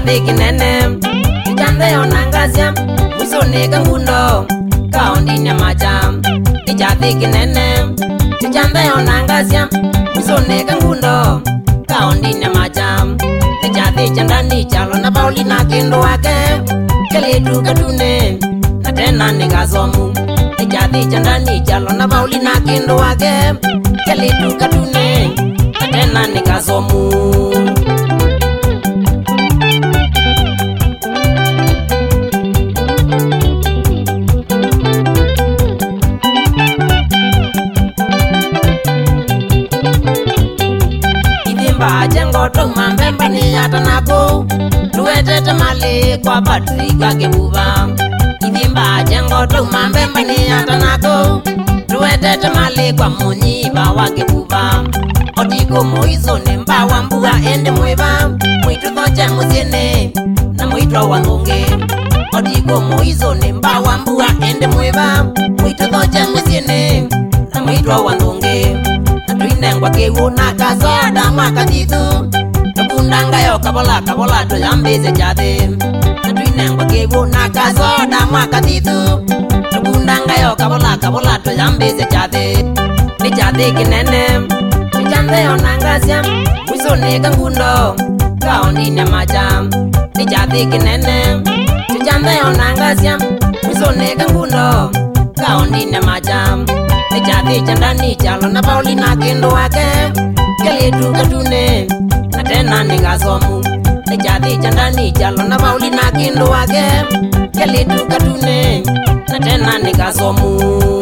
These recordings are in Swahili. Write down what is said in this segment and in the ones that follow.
Nichathi kinene Nichanthe onangazia Mwisone kangundo Kaundi nyamacha Nichathi kinene Nichanthe onangazia Mwisone kangundo Kaundi nyamacha Nichathi chandani chalo na pauli na kendo wake Keletu katune Na tena nikazomu Nichathi chandani chalo na pauli na kendo wake Keletu katune Na tena nikazomu Jengo to mambemba ni hata nako Tuwete tamale kwa Patrika kebuba Idimba jengo to mambemba ni hata nako Tuwete tamale kwa Munyiba wa kebuba Otiko moizo ni mba wa mbuga ende mweba Mwitu thoche muziene na mwitu wa ngonge Otiko moizo ni mba wa mbuga ende mweba Mwitu thoche muziene na mwitu wa ngonge Tuinengwa kewu na kasoda makatitu Tukundanga yo kabola tuyambeze chate Tuinengwa kewu na kasoda makatitu Tukundanga yo kabola tuyambeze chate Nichathi kinene Nichanthe onangazia Mwisone kangundo Kaundi nyamacha Nichathi kinene Nichanthe onangazia Mwisone kangundo Kaundi nyamacha Nichathi chandani chalo na pauli na kendo wake Keletu katune Na tena nikazomu Nichathi chandani chalo na pauli na kendo wake Keletu katune Na tena nikazomu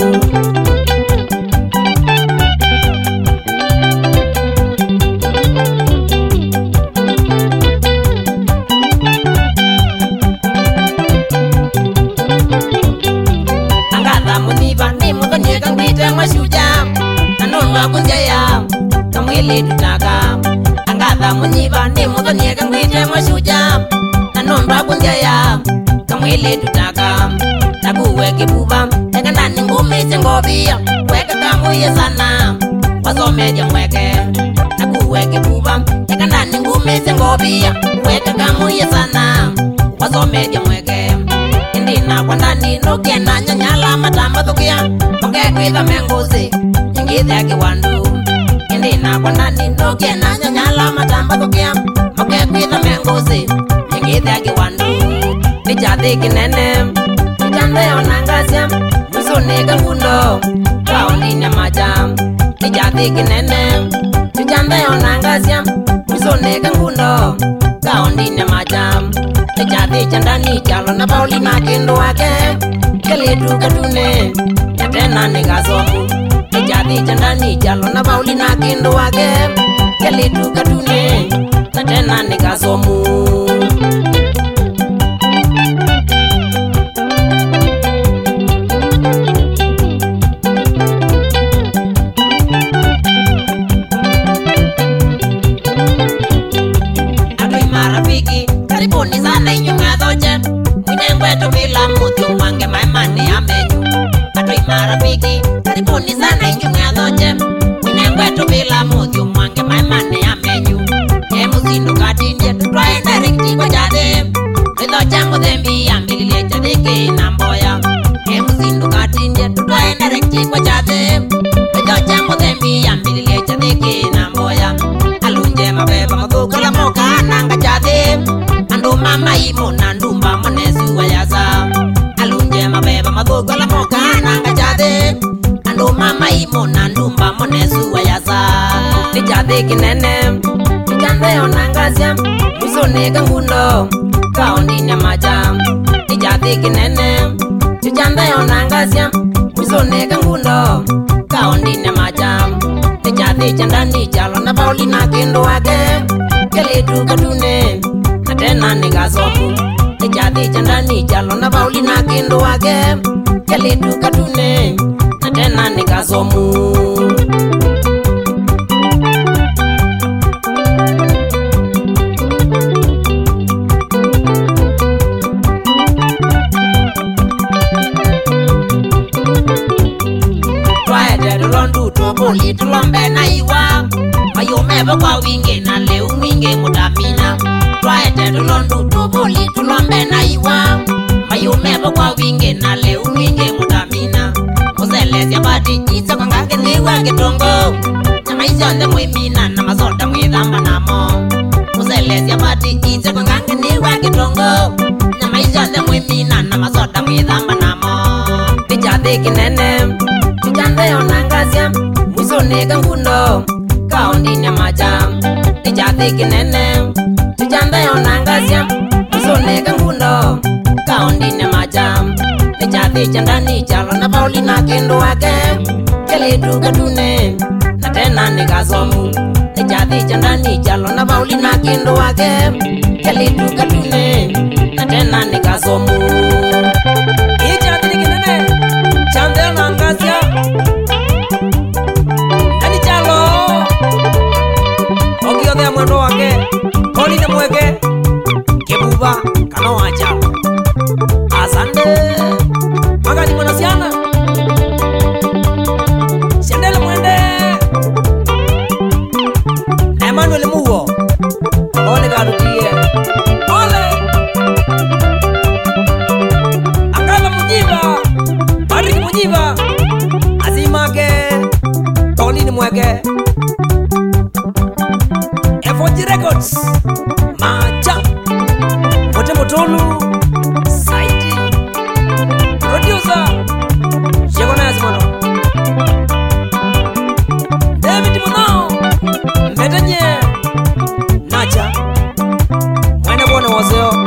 Angatha muniva ni muthonye kangwite mwashuja Nanonwa kunjaya Kamwili tutaka Angatha muniva ni muthonye kangwite mwashuja Nanonwa kunjaya Kamwili tutaka Nakuwe kibuba Eka ndani ngumiche ngobia Weka kamuye sana Wasomeja mweke Nakuwe kibuba Eka ndani ngumiche ngobia Weka kamuye sana Wasomeja mweke Indina kwa ndani nukena nyanyala matamba thukia Moke kwitha menguzi Nyingithe ya kiwandu Indina kwa ndani nukena nyanyala matamba thukia Moke kwitha menguzi Nyingithe ya kiwandu Nichathi kinene Nichanthe onangazia Mwisone kangundo Kaundi nyamacha Nichathi kinene Nichanthe onangazia Mwisone kangundo Kaundi nyamacha Nichathi chandani chalo na pauli na kendo wake Keletu katune Na tena nikazomu Nichathi chandani chalo na pauli na kendo wake Keletu katune Na tena nikazomu Karibuni sana inyunga dhoje Mwinengwe tubila mutu mwange maimani ya menyu Atoi marafiki Karibuni sana inyunga dhoje Mwinengwe tubila mutu mwange maimani ya menyu Muzindu katindye tutwae narekti kwa jade Ridho changu dhembi ya mbililie chadiki na mboya Muzindu katindye tutwae narekti kwa jade Ridho changu dhembi ya mbililie chadiki na mboya Alunje mabeba mathukula moka nanga jade Mama imo na ndumba monesu wayaza Alunje mabeba mathukula moka nanga jade Ando mama imo na ndumba monesu wayaza Nichathi kinene Nichanthe onangazia Mwisone kangundo Kaundi nyamacha Nichathi kinene Nichanthe onangazia Mwisone kangundo Kaundi nyamacha Nichathi chandani chalo na pauli na kendo wake Keletu katune Na tena nikazomu Nichathi chandani chalo na pauli na kendo wake Keletu katune Na tena nikazomu Tupuli tulombe na iwa Mayomebo kwa winge na leu mwinge mutamina Twaete tulondu tu Pauli tulombe na iwa mayumebo kwa winge na leu winge mutamina Muselezia bati isa kwa ngake niwa kitongo Nyama izonde mwimina na mazota mwithamba namo Muselezia bati isa kwa ngake niwa kitongo Nyama izonde mwimina na mazota mwithamba namo Tichate kinene Tichande onangazia Mwisone kangundo Kaondini maja Tichate kinene Tichande onangazia Mwisone kangundo Kaondini maja Tichate chandani chalo na Pauli na kendo wake Kele duka dune Na tena nikasomu Tichate chandani chalo na Pauli na kendo wake Kele duka dune Na tena nikasomu Tichate kinene Chande onangazia Nani chalo Okiodhea mwendo wake Pauli na mweke Kebuba kano wachalo Asante Magadi mwanasiana Shendele mwende Emmanuel Mugo Ole garutie Ole Angala Mujiba Patrick Mujiba Azimake Paulini mweke F4G Records Macha Mote Motolu Saiti Producer Shekona Azimono David Munao Mbetenye Nacha Mwene Bwana Wazeo